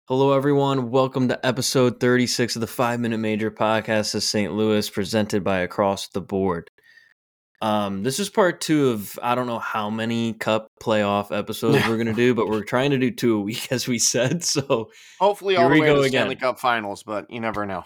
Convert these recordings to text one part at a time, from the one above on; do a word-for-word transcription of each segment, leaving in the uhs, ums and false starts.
Hello, everyone. Welcome to episode thirty-six of the Five Minute Major podcast of Saint Louis, presented by Across the Board. Um, this is part two of I don't know how many Cup playoff episodes we're going to do, but we're trying to do two a week, as we said. So hopefully here all the we way go to the again. Stanley Cup Finals, but you never know.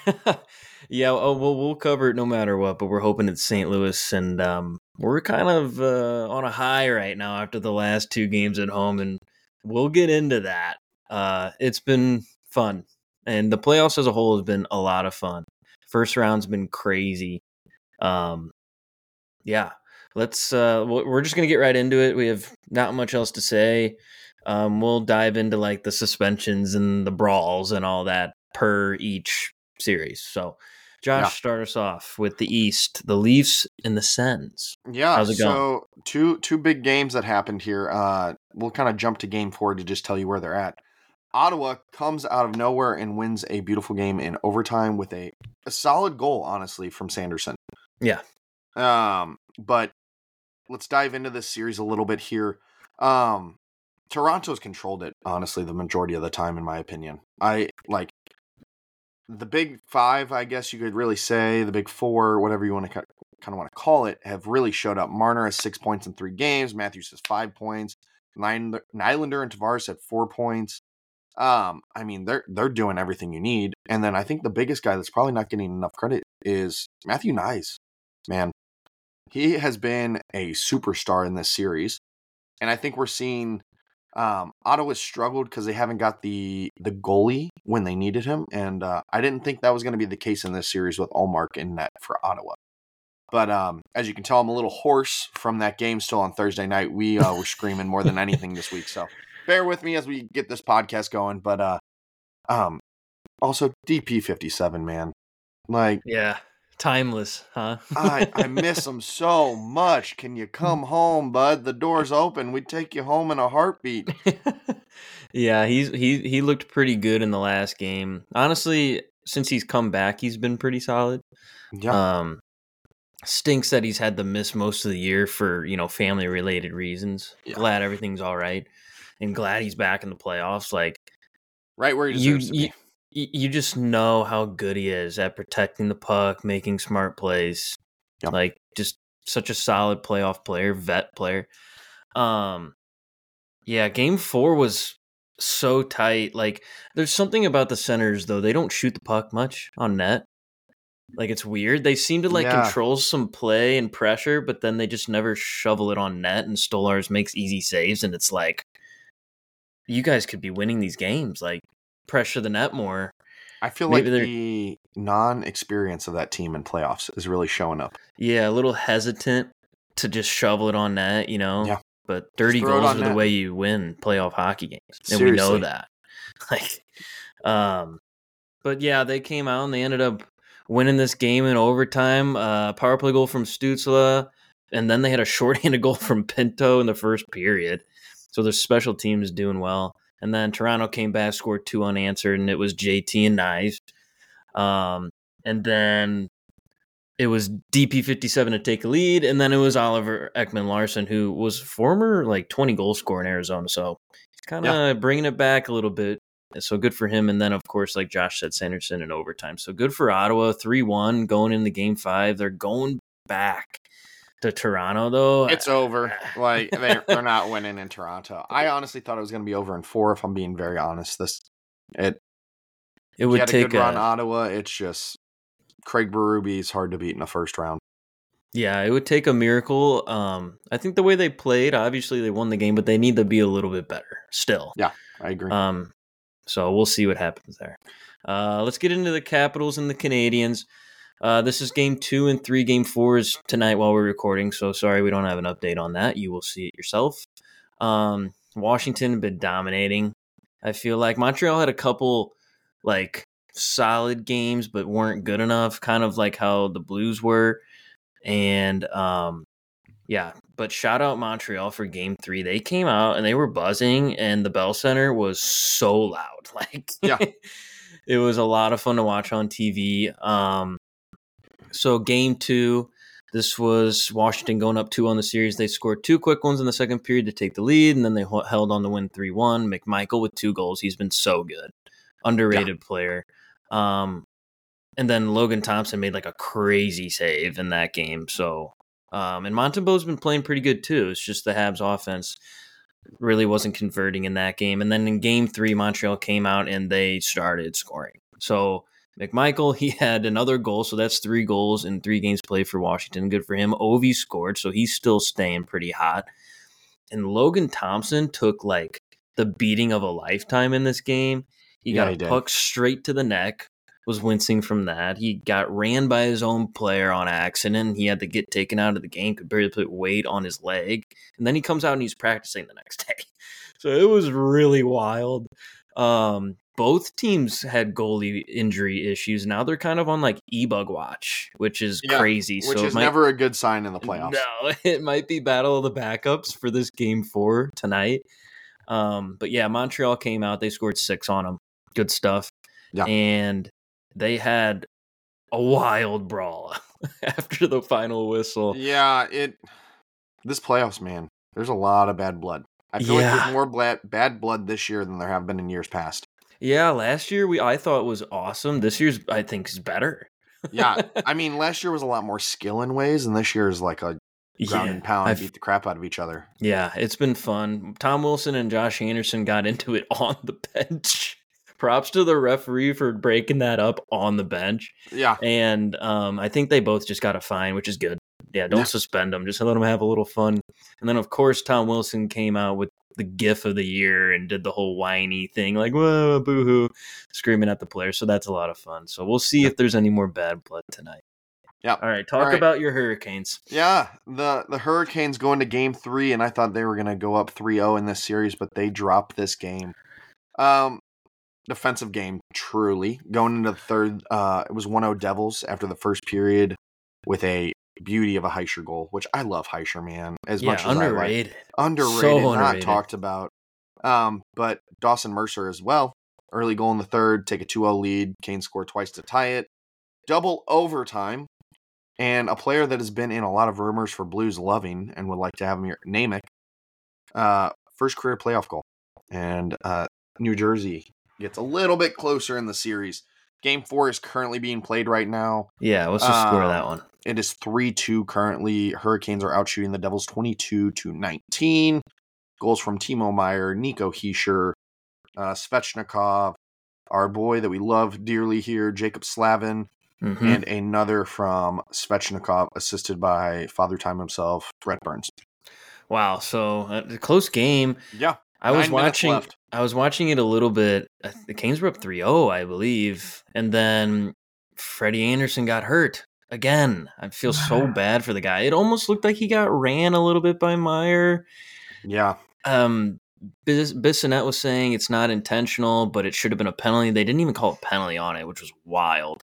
yeah, oh, well, we'll cover it no matter what, but we're hoping it's Saint Louis, and um, we're kind of uh, on a high right now after the last two games at home, and we'll get into that. Uh, it's been fun, and the playoffs as a whole has been a lot of fun. First round's been crazy. Um, yeah, let's. Uh, we're just gonna get right into it. We have not much else to say. Um, we'll dive into like the suspensions and the brawls and all that per each series. So, Josh, Yeah. start us off with the East, the Leafs and the Sens. Yeah, How's it going? so two two big games that happened here. Uh, we'll kind of jump to game four to just tell you where they're at. Ottawa comes out of nowhere and wins a beautiful game in overtime with a, a solid goal, honestly, from Sanderson. Yeah. Um, but let's dive into this series a little bit here. Um, Toronto's controlled it, honestly, the majority of the time, in my opinion. I like the big five, I guess you could really say, the big four, whatever you want to kind of want to call it, have really showed up. Marner has six points in three games. Matthews has five points. Nylander, Nylander and Tavares had four points. Um, I mean, they're they're doing everything you need. And then I think the biggest guy that's probably not getting enough credit is Matthew Knies. Man, he has been a superstar in this series. And I think we're seeing um, Ottawa struggled because they haven't got the the goalie when they needed him. And uh, I didn't think that was going to be the case in this series with Ullmark in net for Ottawa. But um, as you can tell, I'm a little hoarse from that game still on Thursday night. We uh, were screaming more than anything this week. So bear with me as we get this podcast going. But uh, um, also, D P fifty-seven, man. Like, yeah, timeless, huh? I, I miss him so much. Can you come home, bud? The door's open. We'd take you home in a heartbeat. yeah, he's he he looked pretty good in the last game. Honestly, since he's come back, he's been pretty solid. Yeah. Um, stinks that he's had to miss most of the year for, you know, family related reasons. Yeah. Glad everything's all right, and glad he's back in the playoffs. Like right where he you, deserves to you, be. you just know how good he is at protecting the puck, making smart plays. Yeah. Like just such a solid playoff player, vet player. Um, yeah, game four was so tight. Like there's something about the centers though; they don't shoot the puck much on net. Like it's weird. They seem to like Yeah. control some play and pressure, but then they just never shovel it on net. And Stolarz makes easy saves, and it's like you guys could be winning these games. Like pressure the net more. I feel Maybe like they're- the non-experience of that team in playoffs is really showing up. Yeah, a little hesitant to just shovel it on net, you know. Yeah. But dirty throw it goals on are the net. way you win playoff hockey games, and Seriously. we know that. Like, um, but yeah, they came out and they ended up winning this game in overtime. Uh, power play goal from Stützle, and then they had a shorthanded goal from Pinto in the first period. So their special teams doing well. And then Toronto came back, scored two unanswered, and it was J T and Knies. Um, and then it was D P fifty-seven to take a lead, and then it was Oliver Ekman-Larsson, who was former like twenty goal scorer in Arizona. So he's kind of yeah. bringing it back a little bit. So good for him. And then, of course, like Josh said, Sanderson in overtime. So good for Ottawa, three one going into game five. They're going back to Toronto, though. It's over. Like, they're, they're not winning in Toronto. I honestly thought it was going to be over in four, if I'm being very honest. This It, it would had take a good run, Ottawa. It's just Craig Berube is hard to beat in the first round. Yeah, it would take a miracle. Um, I think the way they played, obviously they won the game, but they need to be a little bit better still. Yeah, I agree. Um, so we'll see what happens there. Uh, let's get into the Capitals and the Canadians. Uh, this is game two and three. Game four is tonight while we're recording. So sorry we don't have an update on that. You will see it yourself. Um, Washington have been dominating. I feel like Montreal had a couple like solid games, but weren't good enough. Kind of like how the Blues were. And um, yeah, but shout out Montreal for game three. They came out and they were buzzing, and the Bell Center was so loud. Like, yeah, it was a lot of fun to watch on T V. Um, so game two, This was Washington going up two on the series. They scored two quick ones in the second period to take the lead, and then they h- held on to win three one. McMichael with two goals. He's been so good. Underrated yeah. player. Um, and then Logan Thompson made like a crazy save in that game. So, um, and Montembeau's been playing pretty good too. It's just the Habs offense really wasn't converting in that game. And then in game three, Montreal came out and they started scoring. So McMichael, he had another goal. So that's three goals in three games played for Washington. Good for him. Ovi scored. So he's still staying pretty hot. And Logan Thompson took like the beating of a lifetime in this game. He yeah, got he a did. puck straight to the neck, was wincing from that. He got ran by his own player on accident. He had to get taken out of the game, could barely put weight on his leg. And then he comes out and he's practicing the next day. So it was really wild. Um, both teams had goalie injury issues. Now they're kind of on like e-bug watch, which is yeah, crazy. Which so is might, never a good sign in the playoffs. No, it might be battle of the backups for this game four tonight. Um, but yeah, Montreal came out. They scored six on them. Good stuff. Yeah. And they had a wild brawl after the final whistle. Yeah, it. This playoffs, man, there's a lot of bad blood. I feel yeah. like there's more bad, bad blood this year than there have been in years past. Yeah, last year we I thought was awesome. This year's I think is better. yeah, I mean, last year was a lot more skill in ways, and this year is like a ground yeah, and pound, I've, beat the crap out of each other. Yeah, it's been fun. Tom Wilson and Josh Anderson got into it on the bench. Props to the referee for breaking that up on the bench. Yeah. And um, I think they both just got a fine, which is good. Yeah, don't yeah. suspend them. Just let them have a little fun. And then, of course, Tom Wilson came out with the gif of the year and did the whole whiny thing, like, whoa, boo-hoo, screaming at the players. So that's a lot of fun. So we'll see if there's any more bad blood tonight. Yeah. All right, talk All right. about your Hurricanes. Yeah, the, the Hurricanes go into game three, and I thought they were going to go up three oh in this series, but they dropped this game. Um, defensive game, truly. Going into the third, uh, it was one oh Devils after the first period with a beauty of a Heischer goal, which I love Heischer, man. As yeah, much as underrated. I like. Underrated. So not underrated. talked about. Um, but Dawson Mercer as well. Early goal in the third, take a two oh lead. Kane scored twice to tie it. Double overtime. And a player that has been in a lot of rumors for Blues loving and would like to have him here, Namath. Uh, first career playoff goal. And uh, New Jersey gets a little bit closer in the series. Game four is currently being played right now. Yeah, what's the score um, of that one? It is three two currently. Hurricanes are outshooting the Devils twenty-two to nineteen. Goals from Timo Meier, Nico Hischier, uh, Svechnikov, our boy that we love dearly here, Jacob Slavin, mm-hmm. and another from Svechnikov, assisted by Father Time himself, Brett Burns. Wow, so uh, a close game. Yeah. I was watching I was watching it a little bit. The Canes were up three oh, I believe. And then Freddie Anderson got hurt again. I feel so bad for the guy. It almost looked like he got ran a little bit by Meier. Yeah. Um, Bis- Bissonnette was saying it's not intentional, but it should have been a penalty. They didn't even call a penalty on it, which was wild.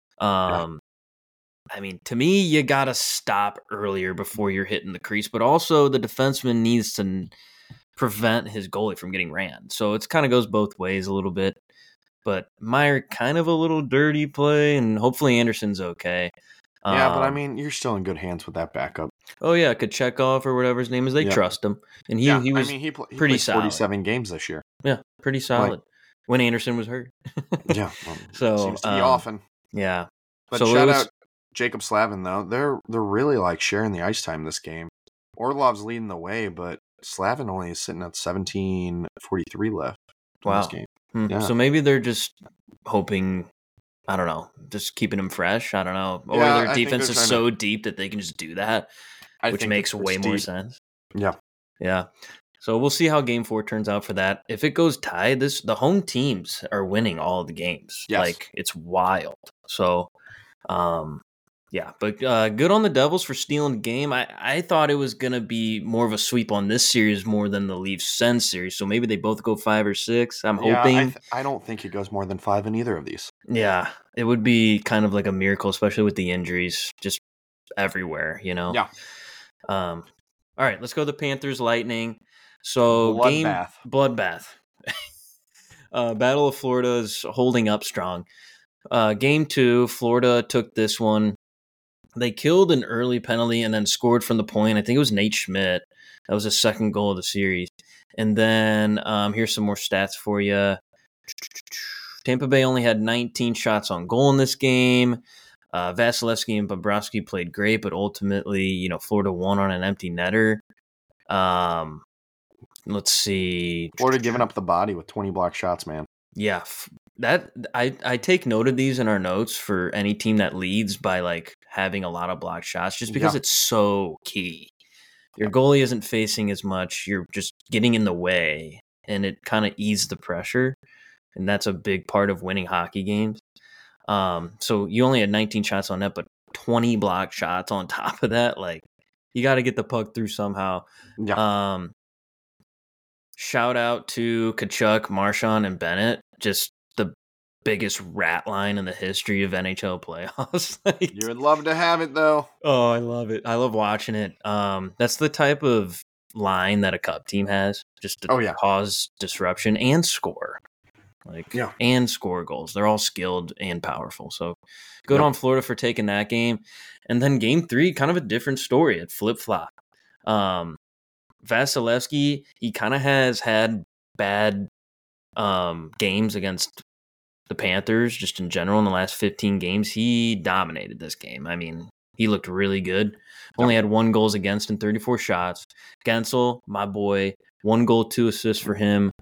Um, yeah. I mean, to me, you got to stop earlier before you're hitting the crease, but also the defenseman needs to prevent his goalie from getting ran. So it kind of goes both ways a little bit. But Meier, kind of a little dirty play, and hopefully Anderson's okay. Yeah, um, but I um, mean, you're still in good hands with that backup. Oh yeah, Kochekov or whatever his name is. They yeah. trust him, and he yeah, he was I mean, he, pl- he pretty played solid. forty-seven games this year. Yeah, pretty solid. Like, when Anderson was hurt. yeah, well, so seems to be um, often. Yeah, but so shout was, out Jacob Slavin though. They're they're really like sharing the ice time this game. Orlov's leading the way, but Slavin only is sitting at seventeen forty-three left in wow. this game. Hmm. Yeah. So maybe they're just hoping, I don't know, just keeping him fresh. I don't know. Or yeah, their defense is so to... deep that they can just do that, I which makes way deep. more sense. Yeah. Yeah. So we'll see how game four turns out for that. If it goes tied, this the home teams are winning all the games. Yes. Like, it's wild. So, um, yeah, but uh, good on the Devils for stealing the game. I, I thought it was going to be more of a sweep on this series more than the Leafs-Sens series. So maybe they both go five or six. I'm yeah, hoping. I, th- I don't think it goes more than five in either of these. Yeah, it would be kind of like a miracle, especially with the injuries just everywhere, you know? Yeah. Um. All right, let's go to the Panthers Lightning. So bloodbath. game bloodbath. uh, Battle of Florida is holding up strong. Uh, game two, Florida took this one. they killed an early penalty and then scored from the point. I think it was Nate Schmidt. That was the second goal of the series. And then um, here's some more stats for you. Tampa Bay only had nineteen shots on goal in this game. Uh, Vasilevsky and Bobrovsky played great, but ultimately, you know, Florida won on an empty netter. Um, let's see. Florida giving up the body with twenty block shots, man. Yeah, that I, I take note of these in our notes for any team that leads by like having a lot of block shots, just because yeah. it's so key. Your goalie isn't facing as much. You're just getting in the way, and it kind of eases the pressure. And that's a big part of winning hockey games. Um, so you only had nineteen shots on net, but twenty block shots on top of that. Like, you got to get the puck through somehow. Yeah. Um, shout out to Tkachuk, Marchand, and Bennett. Just the biggest rat line in the history of N H L playoffs. Like, you would love to have it, though. Oh, I love it. I love watching it. Um, that's the type of line that a Cup team has, just to oh, yeah. cause disruption and score. Like, yeah. and score goals. They're all skilled and powerful. So good yep. on Florida for taking that game. And then game three, kind of a different story. It flip-flop. Um, Vasilevsky, he kind of has had bad um, games against the Panthers just in general in the last fifteen games. He dominated this game. I mean, he looked really good. Only yep. had one goals against in thirty-four shots. Gensel, my boy, one goal, two assists for him.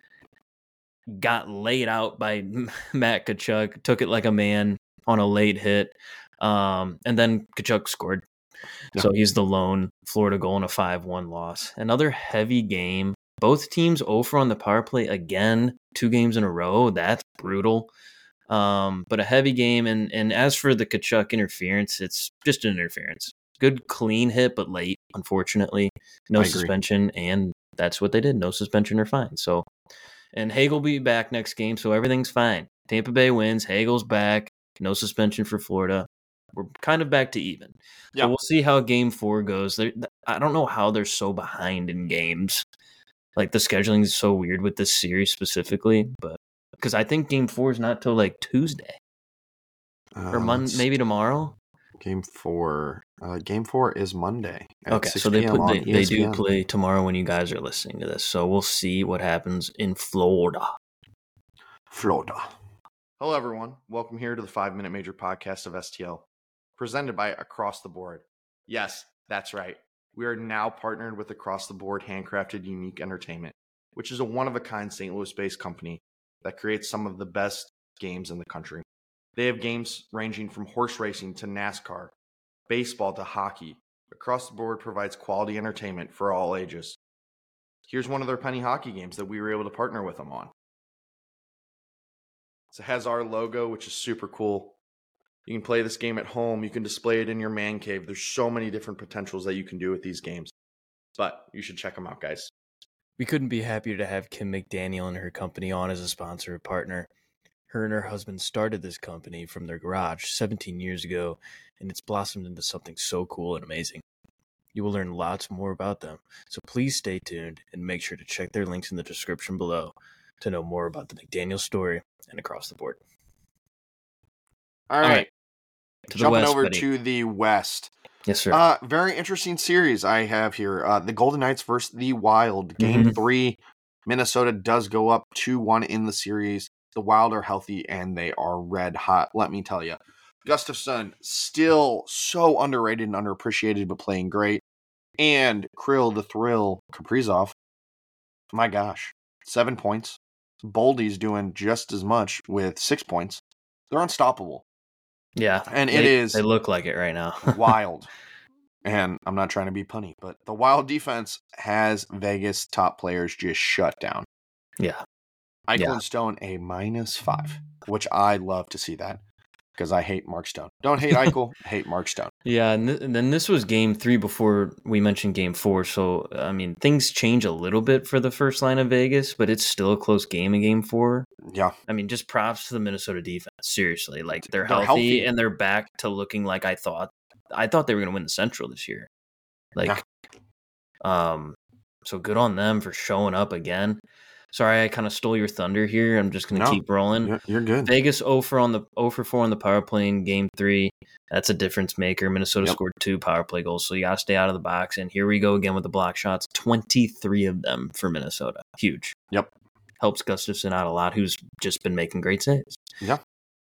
Got laid out by Matt Tkachuk, took it like a man on a late hit. Um, and then Tkachuk scored. Yeah. So he's the lone Florida goal in a five one loss. Another heavy game. Both teams oh for on the power play again, two games in a row. That's brutal. Um, but a heavy game. And, and as for the Tkachuk interference, it's just an interference. Good, clean hit, but late, unfortunately. No suspension. And that's what they did. No suspension or fine. So, and Hagel will be back next game, so everything's fine. Tampa Bay wins. Hagel's back. No suspension for Florida. We're kind of back to even. Yeah. So we'll see how game four goes. They're, I don't know how they're so behind in games. Like, the scheduling is so weird with this series specifically, but because I think game four is not till like Tuesday uh, or Mon- maybe tomorrow. Game four. Uh, game four is Monday. Okay, so they put, they, they do play tomorrow when you guys are listening to this. So we'll see what happens in Florida. Florida. Hello, everyone. Welcome here to the Five Minute Major Podcast of S T L, presented by Across the Board. Yes, that's right. We are now partnered with Across the Board Handcrafted Unique Entertainment, which is a one-of-a-kind Saint Louis-based company that creates some of the best games in the country. They have games ranging from horse racing to NASCAR, baseball to hockey. Across the Board provides quality entertainment for all ages. Here's one of their penny hockey games that we were able to partner with them on. So it has our logo, which is super cool. You can play this game at home. You can display it in your man cave. There's so many different potentials that you can do with these games. But you should check them out, guys. We couldn't be happier to have Kim McDaniel and her company on as a sponsor or partner. Her and her husband started this company from their garage seventeen years ago, and it's blossomed into something so cool and amazing. You will learn lots more about them, so please stay tuned and make sure to check their links in the description below to know more about the McDaniel story and Across the Board. All right. All right. Jumping West, over buddy. to the West. Yes, sir. Uh, very interesting series I have here. Uh, the Golden Knights versus the Wild. Game mm-hmm. three. Minnesota does go up two one in the series. The Wild are healthy, and they are red hot, let me tell you. Gustafsson, still so underrated and underappreciated, but playing great. And Krill the Thrill Kaprizov, my gosh, seven points. Boldy's doing just as much with six points. They're unstoppable. Yeah. And they, it is... They look like it right now. wild. And I'm not trying to be punny, but the Wild defense has Vegas top players just shut down. Yeah. Eichel yeah. and Stone a minus five, which I love to see that because I hate Mark Stone. Don't hate Eichel, hate Mark Stone. Yeah, and, th- and then this was game three before we mentioned game four. So, I mean, things change a little bit for the first line of Vegas, but it's still a close game in game four. Yeah. I mean, just props to the Minnesota defense. Seriously. Like, they're, they're healthy, healthy and they're back to looking like I thought. I thought they were going to win the Central this year. Like, yeah. um, so good on them for showing up again. Sorry, I kind of stole your thunder here. I'm just going to No, keep rolling. you're, you're good. Vegas oh for on the oh for four on the power play in game three. That's a difference maker. Minnesota Yep. scored two power play goals, so you got to stay out of the box. And here we go again with the block shots. twenty-three of them for Minnesota. Huge. Yep. Helps Gustafsson out a lot, who's just been making great saves. Yeah.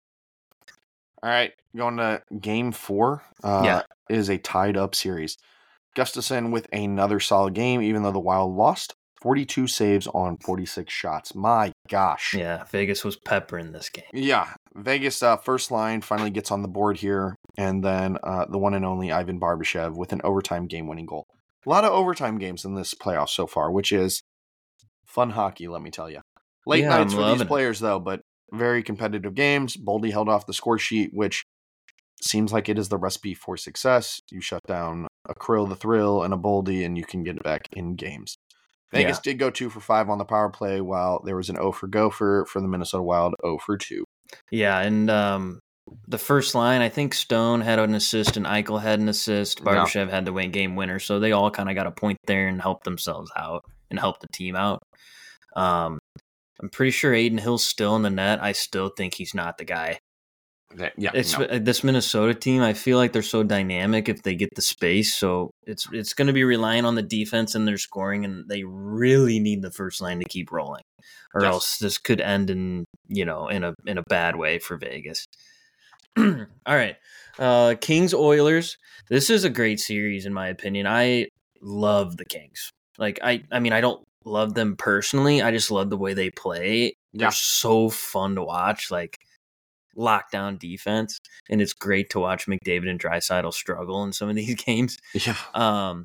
All right, going to game four. Uh, Yeah. is a tied up series. Gustafsson with another solid game, even though the Wild lost. forty-two saves on forty-six shots. My gosh. Yeah, Vegas was peppering this game. Yeah, Vegas uh, first line finally gets on the board here, and then uh, the one and only Ivan Barbashev with an overtime game-winning goal. A lot of overtime games in this playoff so far, which is fun hockey, let me tell you. Late Yeah, nights I'm for these loving it. players, though, but very competitive games. Boldy held off the score sheet, which seems like it is the recipe for success. You shut down a Krill the Thrill and a Boldy, and you can get it back in games. Vegas Yeah. did go two for five on the power play, while there was an oh for gopher for the Minnesota Wild, oh for two. Yeah, and um, the first line, I think Stone had an assist and Eichel had an assist. Yeah. Barbashev had the win game winner, so they all kind of got a point there and helped themselves out and helped the team out. Um, I'm pretty sure Aiden Hill's still in the net. I still think he's not the guy. That- yeah, It's no. this Minnesota team. I feel like they're so dynamic if they get the space. So it's it's going to be relying on the defense and their scoring, and they really need the first line to keep rolling, or Yes. else this could end in you know in a in a bad way for Vegas. All right, uh, Kings Oilers. This is a great series in my opinion. I love the Kings. Like I I mean I don't love them personally. I just love the way they play. They're Yeah. so fun to watch. Like. Lockdown defense, and it's great to watch McDavid and Draisaitl struggle in some of these games. Yeah. Um,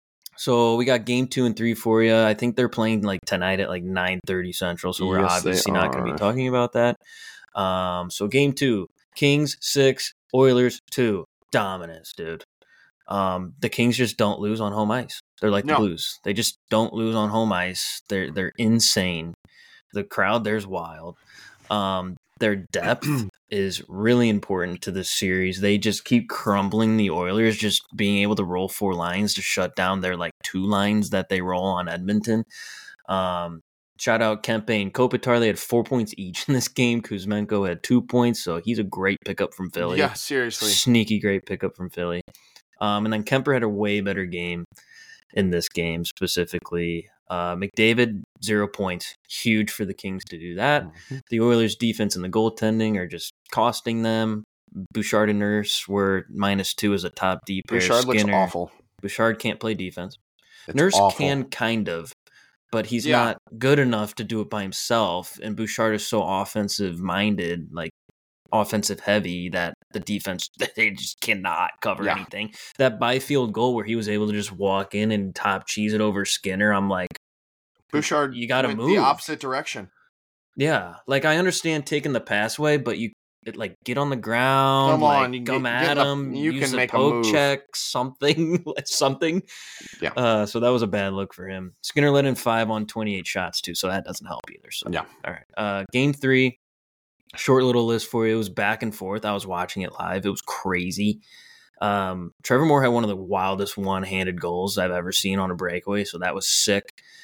so we got game two and three for you. I think they're playing like tonight at like nine thirty Central, so we're Yes, they obviously not going to are. be talking about that. Um, so game two, Kings six, Oilers two, dominance, dude. Um, the Kings just don't lose on home ice. They're like No. the Blues. They just don't lose on home ice. They're they're insane. The crowd there's wild. Um, their depth is really important to this series. They just keep crumbling the Oilers, just being able to roll four lines to shut down their like two lines that they roll on Edmonton. Um, shout out Kempe and Kopitar. They had four points each in this game. Kuzmenko had two points, so he's a great pickup from Philly. Yeah, seriously. Sneaky great pickup from Philly. Um, and then Kemper had a way better game in this game specifically. Uh, McDavid, zero points. Huge for the Kings to do that. Mhm. The Oilers' defense and the goaltending are just costing them. Bouchard and Nurse were minus two as a top D pair. Bouchard looks Skinner, awful. Bouchard can't play defense. It's Nurse awful. can kind of, but he's Yeah. not good enough to do it by himself. And Bouchard is so offensive minded, like offensive heavy, that the defense they just cannot cover Yeah. anything. That Byfield goal where he was able to just walk in and top cheese it over Skinner, I'm like, Bouchard you gotta went move. the opposite direction. yeah, like I understand taking the pass away, but you it, like get on the ground, Come like on, you come get- at get in the- him, you use can a make a poke move. check, something, something. Yeah. Uh, so that was a bad look for him. Skinner let in five on twenty-eight shots too, so that doesn't help either. So Yeah. all right. Uh, game three, short little list for you. It was back and forth. I was watching it live. It was crazy. Um, Trevor Moore had one of the wildest one-handed goals I've ever seen on a breakaway, so that was sick.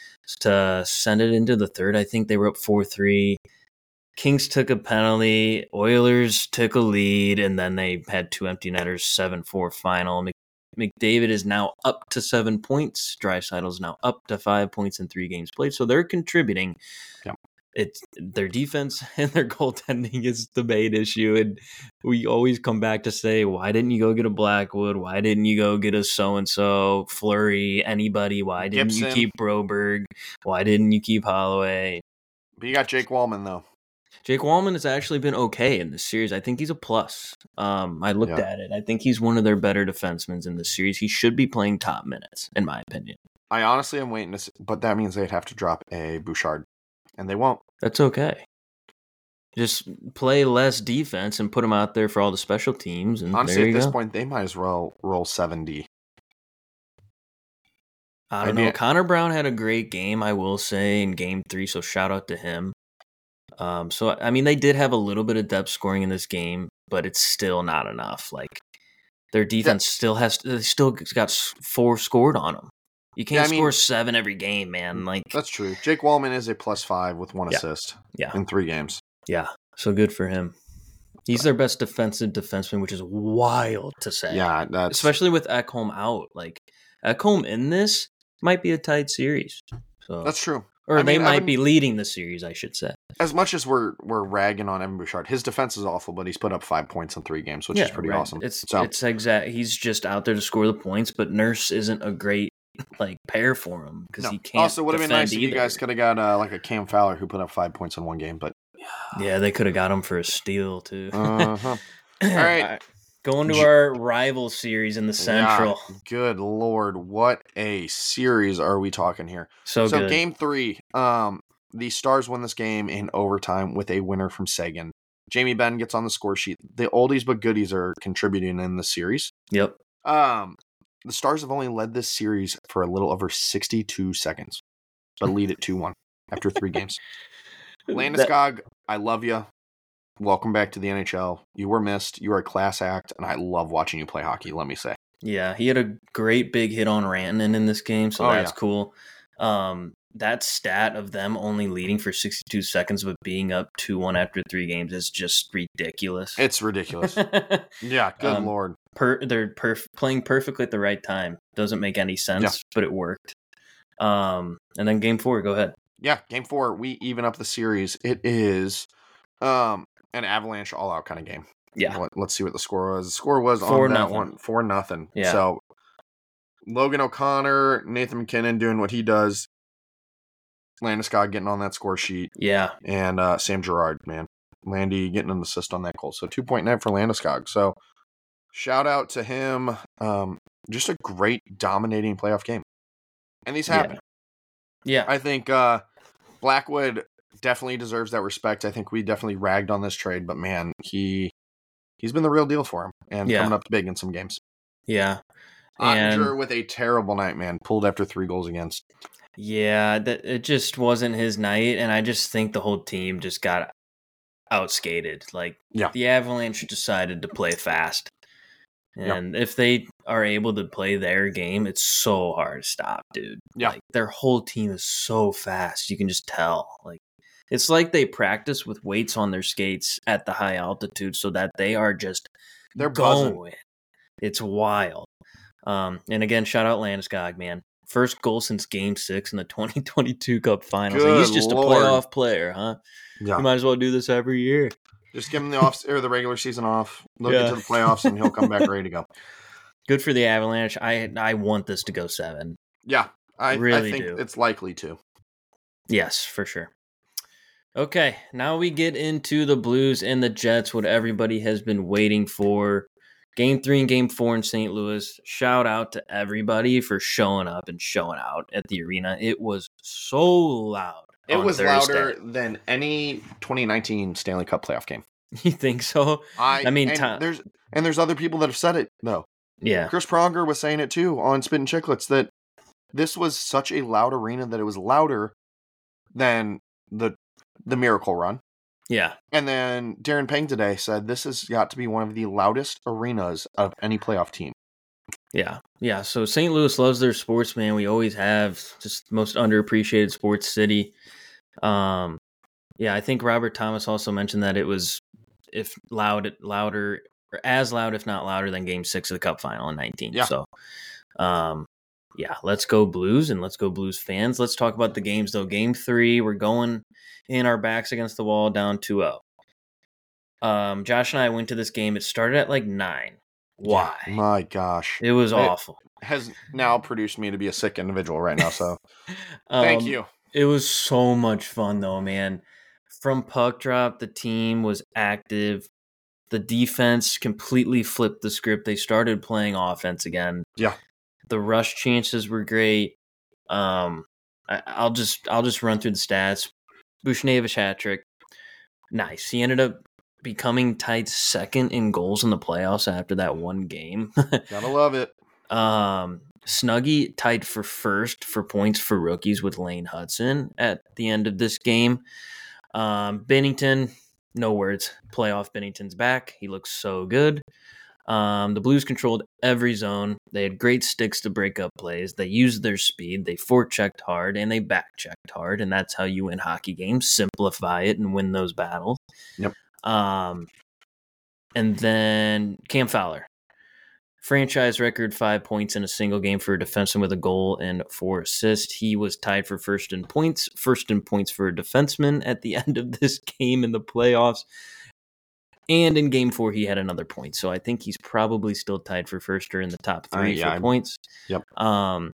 To send it into the third, I think they were up four three. Kings took a penalty. Oilers took a lead, and then they had two empty netters, seven four final. Mc- McDavid is now up to seven points. Draisaitl is now up to five points in three games played, so they're contributing. Yep. It's their defense and their goaltending is the main issue, and we always come back to say, why didn't you go get a Blackwood? Why didn't you go get a so-and-so, Fleury, anybody? Why didn't Gibson. you keep Broberg? Why didn't you keep Holloway? But you got Jake Wallman, though. Jake Wallman has actually been okay in this series. I think he's a plus. Um, I looked Yeah. at it. I think he's one of their better defensemen in this series. He should be playing top minutes, in my opinion. I honestly am waiting to see, but that means they'd have to drop a Bouchard, and they won't. That's okay. Just play less defense and put him out there for all the special teams. And Honestly, there at you this go. point, they might as well roll seven D. I don't Maybe know. it- Connor Brown had a great game, I will say, in game three, so shout out to him. Um, so, I mean, they did have a little bit of depth scoring in this game, but it's still not enough. Like, their defense still has, they still got s- four scored on them. You can't Yeah, I mean- score seven every game, man. Like That's true. Jake Wallman is a plus five with one Yeah. assist Yeah. in three games. Yeah, so good for him. He's their best defensive defenseman, which is wild to say. Yeah, that's Especially with Ekholm out. Like, Ekholm in this might be a tight series. So, that's true. or I they mean, might Evan- be leading the series, I should say. As much as we're we're ragging on Evan Bouchard, his defense is awful, but he's put up five points in three games, which is pretty right. awesome. It's So- it's exact. He's just out there to score the points, but Nurse isn't a great like pair for him because No. he can't. Also, would have been defend nice if you either. guys could have got uh, like a Cam Fowler who put up five points in one game, but Yeah, they could have got him for a steal too. uh-huh. All right. Going to J- our rival series in the Central. Yeah, good lord, what a series are we talking here? So, so good. game three, um, the Stars win this game in overtime with a winner from Sagan. Jamie Benn gets on the score sheet. The oldies but goodies are contributing in the series. Yep. Um, the Stars have only led this series for a little over sixty-two seconds, but lead it two one after three games. That- Landeskog, I love you. Welcome back to the N H L. You were missed. You are a class act, and I love watching you play hockey, let me say. Yeah, he had a great big hit on Rantanen in this game, so Oh, that's yeah. cool. Um, that stat of them only leading for sixty-two seconds but being up two one after three games is just ridiculous. It's ridiculous. Yeah, good Um, lord. per, they're perf- playing perfectly at the right time. Doesn't make any sense, Yeah. but it worked. Um, and then game four, go ahead. Yeah, game four, we even up the series. It is um an Avalanche all-out kind of game. Yeah. Let, let's see what the score was. The score was Four on that nothing. one four nothing. Yeah. So Logan O'Connor, Nathan McKinnon doing what he does. Landeskog getting on that score sheet, Yeah. and uh, Sam Girard, man, Landy getting an assist on that goal. So two point nine for Landeskog. So shout out to him. Um, just a great dominating playoff game, and these Yeah. happen. Yeah. I think uh, Blackwood definitely deserves that respect. I think we definitely ragged on this trade, but man, he he's been the real deal for him and Yeah. coming up big in some games. yeah. And Ottinger with a terrible night, man, pulled after three goals against. yeah, that it just wasn't his night, and I just think the whole team just got outskated. Like Yeah. the Avalanche decided to play fast. Yeah. And if they are able to play their game, it's so hard to stop, dude. Yeah. Like their whole team is so fast. You can just tell. Like it's like they practice with weights on their skates at the high altitude so that they are just They're buzzing. going. It's wild. Um, and again, shout out Landeskog, man. First goal since Game Six in the twenty twenty-two Cup Finals. Like, he's Good just Lord. a playoff player, huh? Yeah, You might as well do this every year. just give him the off or the regular season off. Look Yeah. into the playoffs, and he'll come back ready to go. Good for the Avalanche. I I want this to go seven. Yeah, I Really I think do. it's likely to. Yes, for sure. Okay, now we get into the Blues and the Jets, what everybody has been waiting for. Game three and game four in Saint Louis. Shout out to everybody for showing up and showing out at the arena. It was so loud. It on was Thursday. louder than any twenty nineteen Stanley Cup playoff game. You think so? I, I mean, and Tom- there's and there's other people that have said it though. Yeah. Chris Pronger was saying it too on Spit and Chicklets that this was such a loud arena that it was louder than the the Miracle Run. Yeah. And then Darren Pang today said this has got to be one of the loudest arenas of any playoff team. Yeah. Yeah. So Saint Louis loves their sports, man. We always have. Just the most underappreciated sports city. Um, yeah, I think Robert Thomas also mentioned that it was if loud louder or as loud, if not louder, than game six of the Cup final in nineteen. Yeah. So um yeah, let's go Blues and let's go Blues fans. Let's talk about the games though. Game three, we're going in our backs against the wall down two oh. Um, Josh and I went to this game. It started at like nine. Why? My gosh. It was It- awful. Has now produced me to be a sick individual right now, so thank Um, you. It was so much fun though, man. From puck drop, the team was active. The defense completely flipped the script. They started playing offense again. Yeah. The rush chances were great. Um, I, I'll just I'll just run through the stats. Buchnevich hat trick. Nice. He ended up becoming tied second in goals in the playoffs after that one game. Gotta love it. Um, Snuggie tied for first for points for rookies with Lane Hudson at the end of this game. Um, Bennington, no words. Playoff Bennington's back. He looks so good. Um, the Blues controlled every zone. They had great sticks to break up plays. They used their speed. They forechecked hard and they backchecked hard, and that's how you win hockey games. Simplify it and win those battles. Yep. Um, and then Cam Fowler, franchise record five points in a single game for a defenseman with a goal and four assists. He was tied for first in points, first in points for a defenseman at the end of this game in the playoffs. And in game four, he had another point. So I think he's probably still tied for first or in the top three uh, yeah, for I'm, points. Yep. Um,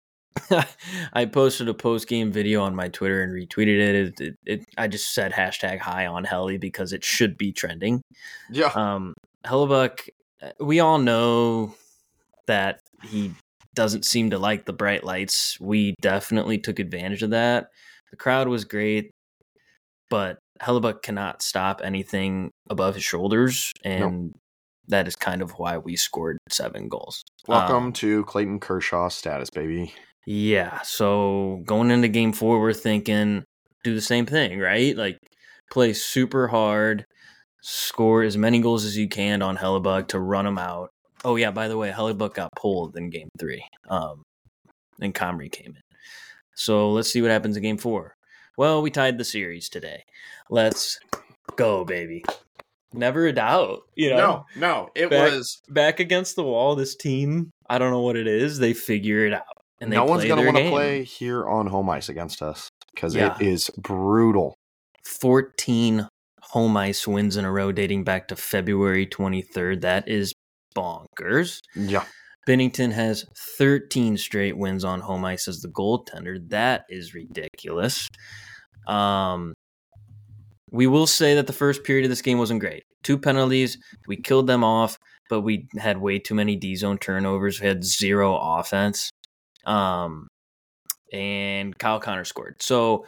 I posted a post-game video on my Twitter and retweeted it. It, it, it. I just said hashtag high on Helly because it should be trending. Yeah. Um, Hellebuyck, we all know that he doesn't seem to like the bright lights. We definitely took advantage of that. The crowd was great, but Hellebuyck cannot stop anything above his shoulders, and nope. that is kind of why we scored seven goals. Welcome um, to Clayton Kershaw status, baby. Yeah, so going into game four, we're thinking do the same thing, right? Like play super hard, score as many goals as you can on Hellebuyck to run him out. Oh yeah, by the way, Hellebuyck got pulled in game three, um, and Comrie came in. So let's see what happens in game four. Well, we tied the series today. Let's go, baby. Never a doubt. You know? No, no. It back, was back against the wall. This team, I don't know what it is. They figure it out. And they no one's going to want to play here on home ice against us because yeah. it is brutal. fourteen home ice wins in a row dating back to February twenty-third. That is bonkers. Yeah. Binnington has thirteen straight wins on home ice as the goaltender. That is ridiculous. Um, we will say that the first period of this game wasn't great. Two penalties, we killed them off, but we had way too many D-zone turnovers. We had zero offense. Um, and Kyle Connor scored. So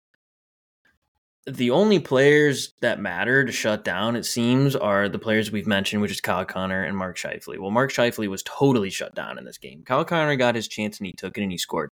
the only players that matter to shut down, it seems, are the players we've mentioned, which is Kyle Connor and Mark Scheifele. Well, Mark Scheifele was totally shut down in this game. Kyle Connor got his chance and he took it and he scored.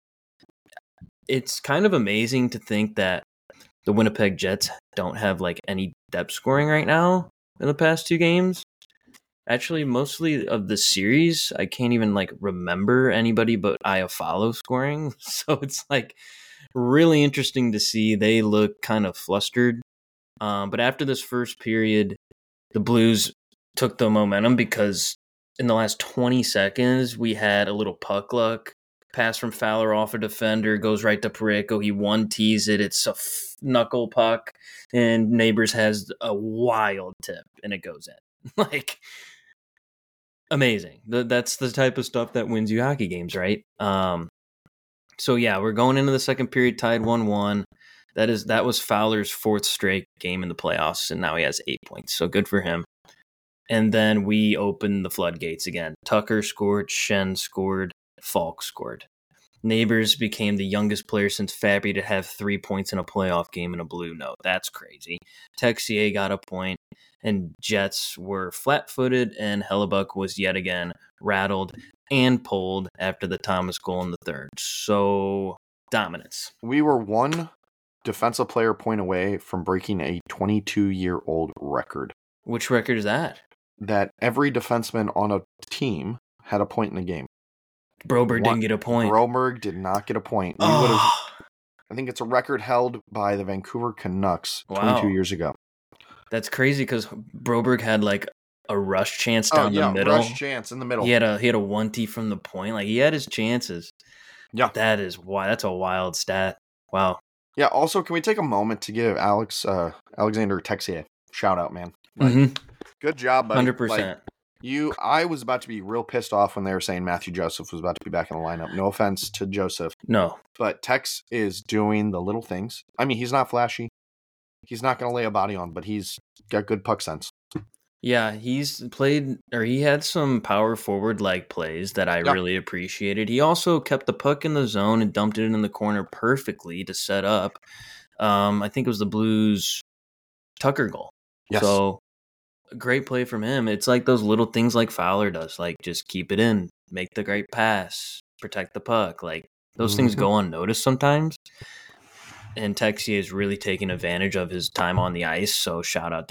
It's kind of amazing to think that the Winnipeg Jets don't have like any depth scoring right now in the past two games. Actually, mostly of the series, I can't even like remember anybody but Iafallo scoring. So it's like really interesting to see. They look kind of flustered. Um, but after this first period, the Blues took the momentum because in the last twenty seconds, we had a little puck luck. Pass from Fowler off a defender, goes right to Parayko. He one-tees it. It's a f- knuckle puck, and Neighbors has a wild tip, and it goes in. Like, amazing. That's the type of stuff that wins you hockey games, right? Um, so, yeah, we're going into the second period tied one one. That is that was Fowler's fourth straight game in the playoffs, and now he has eight points. So good for him. And then we opened the floodgates again. Tucker scored, Shen scored, Falk scored. Neighbors became the youngest player since Fabry to have three points in a playoff game in a blue note. That's crazy. Texier got a point, and Jets were flat-footed, and Hellebuyck was yet again rattled and pulled after the Thomas goal in the third. So, dominance. We were one defensive player point away from breaking a twenty-two-year-old record. Which record is that? That every defenseman on a team had a point in the game. Broberg didn't get a point. Broberg did not get a point. We oh. would have. I think it's a record held by the Vancouver Canucks twenty-two wow. years ago. That's crazy because Broberg had like a rush chance down oh, yeah, the middle. Rush chance in the middle. He had a he had a one T from the point. Like he had his chances. Yeah, that is why. That's a wild stat. Wow. Yeah. Also, can we take a moment to give Alex uh, Alexander Texier shout out, man? Like, mm-hmm. Good job, buddy. Hundred like, percent. You, I was about to be real pissed off when they were saying Matthew Joseph was about to be back in the lineup. No offense to Joseph. No. But Tex is doing the little things. I mean, he's not flashy. He's not going to lay a body on, but he's got good puck sense. Yeah, he's played, or he had some power forward-like plays that I yeah. really appreciated. He also kept the puck in the zone and dumped it in the corner perfectly to set up. Um, I think it was the Blues' Tucker goal. Yes. So, a great play from him. It's like those little things like Fowler does, like just keep it in, make the great pass, protect the puck. Like those mm-hmm. things go unnoticed sometimes. And Texier is really taking advantage of his time on the ice, so shout out to him.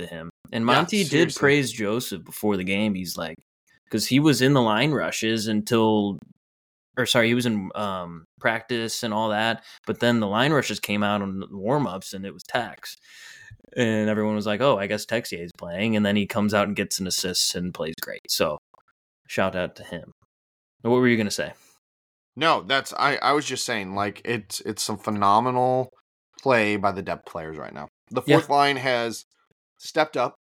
And Yeah, Monty did seriously. praise Joseph before the game. He's like, because he was in the line rushes until, or sorry, he was in um, practice and all that. But then the line rushes came out on the warm ups and it was Tex. And everyone was like, oh, I guess Texier is playing. And then he comes out and gets an assist and plays great. So shout out to him. What were you going to say? No, that's I, I was just saying, like, it's it's some phenomenal play by the depth players right now. The fourth Yeah. line has stepped up.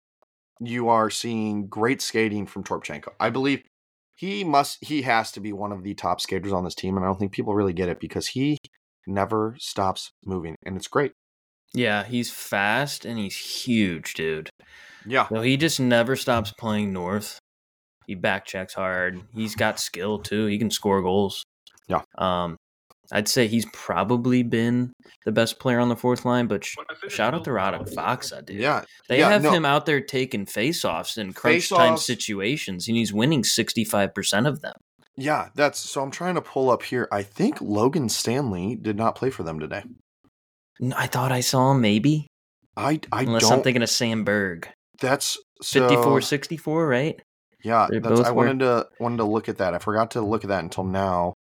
You are seeing great skating from Torpchenko. I believe he must he has to be one of the top skaters on this team, and I don't think people really get it because he never stops moving, and it's great. Yeah, he's fast and he's huge, dude. Yeah. So he just never stops playing north. He back checks hard. He's got skill too. He can score goals. Yeah. Um, I'd say he's probably been the best player on the fourth line, but sh- shout out to Radek Faksa, dude. Yeah. They yeah, have no. him out there taking face-offs in crunch time Face-offs. situations, and he's winning sixty-five percent of them. Yeah, that's so I'm trying to pull up here. I think Logan Stanley did not play for them today. N- I thought I saw him maybe, I I unless don't I'm thinking of Sam Berg. that's so fifty-four sixty-four, right? Yeah, They that's both I were. wanted to wanted to look at that. I forgot to look at that until now.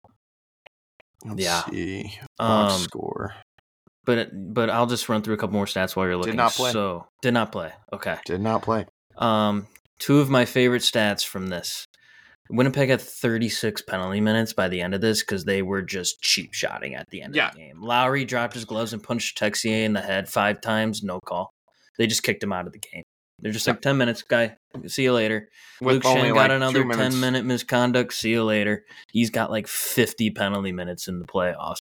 Let's Yeah. see. Box Um, score. But but I'll just run through a couple more stats while you're looking. not play. So did not play. Okay. Did not play. Um, two of my favorite stats from this. Winnipeg had thirty-six penalty minutes by the end of this because they were just cheap shotting at the end Yeah. of the game. Lowry dropped his gloves and punched Texier in the head five times. No call. They just kicked him out of the game. They're just like, ten minutes, guy. See you later. With Luke only Shen like got another two minutes. ten-minute misconduct. See you later. He's got like fifty penalty minutes in the playoffs.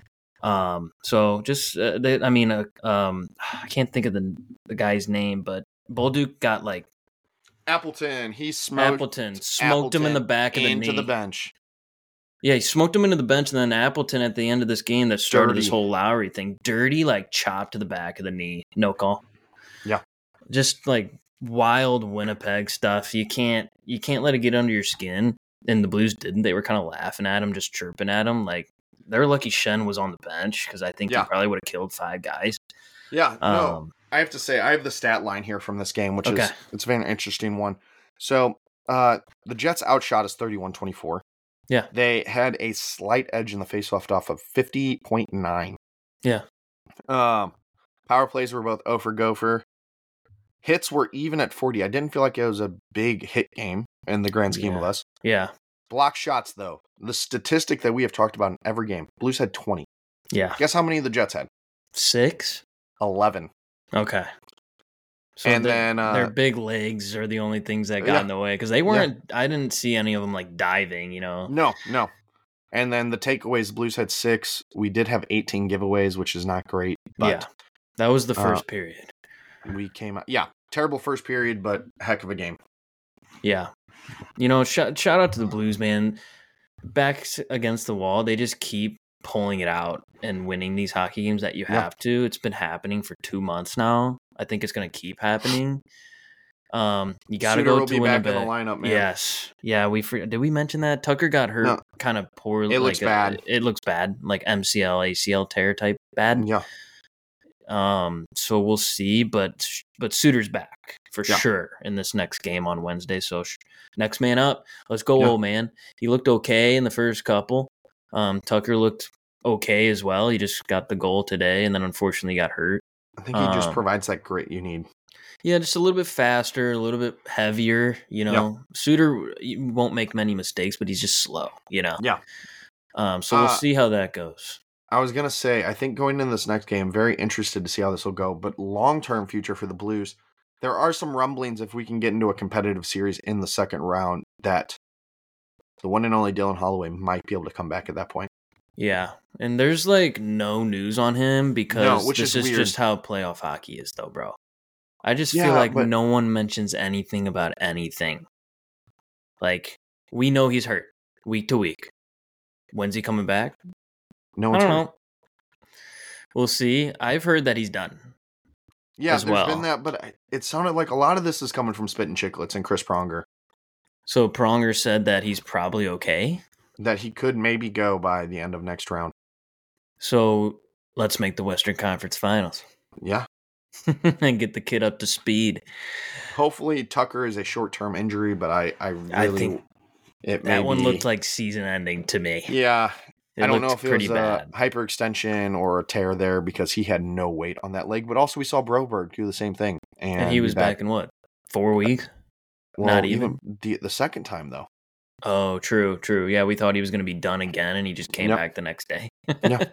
Um, so just, uh, they, I mean, uh, um, I can't think of the the guy's name, but Bolduc got like Appleton, he smoked Appleton smoked him in the Appleton back of the into knee. the bench. Yeah, he smoked him into the bench, and then Appleton at the end of this game that started this Dirty. whole Lowry thing, dirty, like chopped to the back of the knee. No call. Yeah. Just like wild Winnipeg stuff. You can't you can't let it get under your skin. And the Blues didn't. They were kind of laughing at him, just chirping at him. Like they're lucky Shen was on the bench because I think Yeah. he probably would have killed five guys. Yeah, no. Um, I have to say, I have the stat line here from this game, which Okay. is it's a very interesting one. So uh, the Jets outshot us thirty-one twenty-four. Yeah. They had a slight edge in the faceoff off of fifty point nine. Yeah. Um, power plays were both oh for gopher. Hits were even at forty. I didn't feel like it was a big hit game in the grand scheme Yeah. of us. yeah. Block shots, though. The statistic that we have talked about in every game. Blues had twenty. Yeah. Guess how many the Jets had? Six? eleven. Okay. So And their- then, uh, their big legs are the only things that got Yeah. in the way because they weren't. I didn't see any of them like diving. You know. No, no. And then the takeaways, the Blues had six. We did have eighteen giveaways, which is not great. But Yeah. That was the uh, first period. we came out. Yeah, terrible first period, but heck of a game. Yeah. You know, shout, shout out to the Blues, man. Backs against the wall, they just keep pulling it out and winning these hockey games that you Yeah. have to. It's been happening for two months now. I think it's going to keep happening. Um, you got to Suter go will to be back Winnipeg. in the lineup, man. Yes. Yeah, we for, did we mention that Tucker got hurt No. kind of poorly? It looks like, bad. Uh, it looks bad, like M C L, A C L tear type bad. Yeah, Um, so we'll see, but but Suter's back for Yeah. sure in this next game on Wednesday. So sh- next man up, let's go, Yeah. old man. He looked okay in the first couple. Um, Tucker looked okay as well. He just got the goal today, and then unfortunately got hurt. I think he just Um, provides that grit you need. Yeah, just a little bit faster, a little bit heavier. You know, Suter won't make many mistakes, but he's just slow. You know. Yeah. Um, so we'll Uh, see how that goes. I was going to say, I think going into this next game, very interested to see how this will go. But long-term future for the Blues, there are some rumblings if we can get into a competitive series in the second round that the one and only Dylan Holloway might be able to come back at that point. Yeah, and there's like no news on him because No, which this is is, weird. just how playoff hockey is, though, bro. I just Yeah, feel like but- no one mentions anything about anything. Like we know he's hurt week to week. When's he coming back? No I one's don't hurt. know. We'll see. I've heard that he's done. Yeah, as there's well. been that, but I- it sounded like a lot of this is coming from Spit and Chicklets and Chris Pronger, So Pronger said that he's probably okay. that he could maybe go by the end of next round. So let's make the Western Conference Finals. Yeah. and get the kid up to speed. Hopefully Tucker is a short-term injury, but I, I really, I think it may that one be, looked like season ending to me. yeah. It I don't know looked if it pretty was a bad. hyperextension or a tear there because he had no weight on that leg. But also we saw Broberg do the same thing. And, And he was be back. back in what? Four weeks? Well, Not even? the the second time though. Oh, true, true. Yeah, we thought he was going to be done again, and he just came Yep. back the next day. Yeah.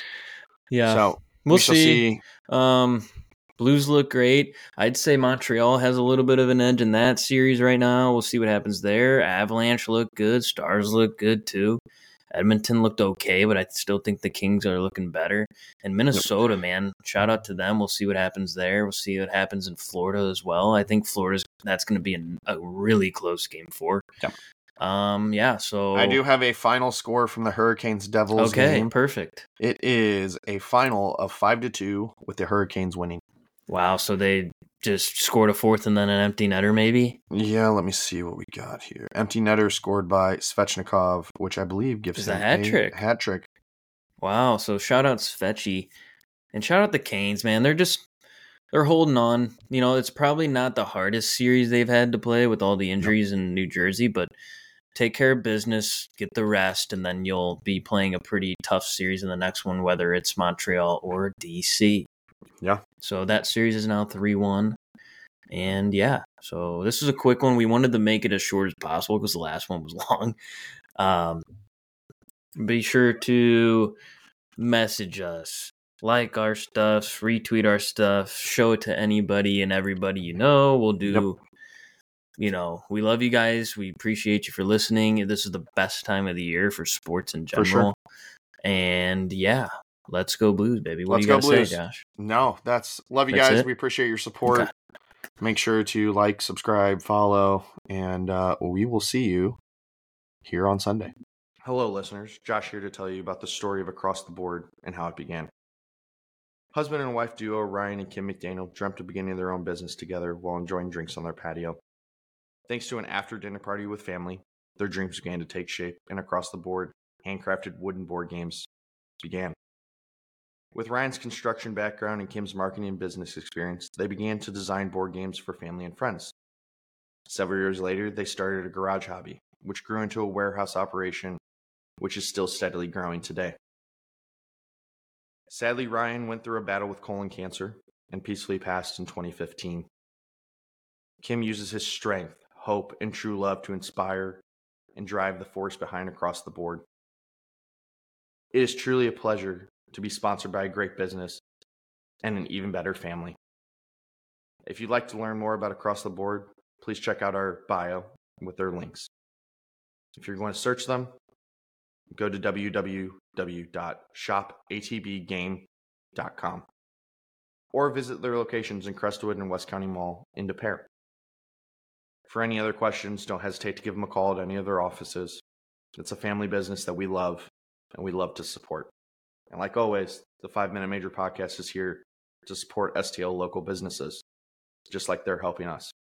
Yeah. So we'll we shall see. see. Um, Blues look great. I'd say Montreal has a little bit of an edge in that series right now. We'll see what happens there. Avalanche look good. Stars look good too. Edmonton looked okay, but I still think the Kings are looking better. And Minnesota, yep. man, shout out to them. We'll see what happens there. We'll see what happens in Florida as well. I think Florida's that's going to be a, a really close game four. Yep. Um, yeah, so I do have a final score from the Hurricanes Devils okay, game. Perfect. It is a final of five to two with the Hurricanes winning. Wow, so they just scored a fourth and then an empty netter, maybe? Yeah, let me see what we got here. Empty netter scored by Svechnikov, which I believe gives it's him a hat trick. Hat trick. Wow, so shout out Svechy. And shout out the Canes, man. They're just they're holding on. You know, it's probably not the hardest series they've had to play with all the injuries nope. in New Jersey, but take care of business, get the rest, and then you'll be playing a pretty tough series in the next one, whether it's Montreal or D C. Yeah. So that series is now three one. And yeah, so this is a quick one. We wanted to make it as short as possible because the last one was long. Um, be sure to message us, like our stuff, retweet our stuff, show it to anybody and everybody you know. We'll do, yep. you know, we love you guys. We appreciate you for listening. This is the best time of the year for sports in general. For sure. And yeah, let's go Blues, baby. What let's do you got to say, Blues. Josh? No, that's love you that's guys. It? We appreciate your support. Okay. Make sure to like, subscribe, follow, and uh, we will see you here on Sunday. Hello, listeners. Josh here to tell you about the story of Across the Board and how it began. Husband and wife duo Ryan and Kim McDaniel dreamt of beginning their own business together while enjoying drinks on their patio. Thanks to an after-dinner party with family, their dreams began to take shape, and Across the Board, handcrafted wooden board games began. With Ryan's construction background and Kim's marketing and business experience, they began to design board games for family and friends. Several years later, they started a garage hobby, which grew into a warehouse operation, which is still steadily growing today. Sadly, Ryan went through a battle with colon cancer and peacefully passed in twenty fifteen. Kim uses his strength, hope, and true love to inspire and drive the force behind Across the Board. It is truly a pleasure to be sponsored by a great business and an even better family. If you'd like to learn more about Across the Board, please check out our bio with their links. If you're going to search them, go to w w w dot shop a t b game dot com or visit their locations in Crestwood and West County Mall in Des Peres. For any other questions, don't hesitate to give them a call at any of their offices. It's a family business that we love and we love to support. And like always, the Five Minute Major Podcast is here to support S T L local businesses, just like they're helping us.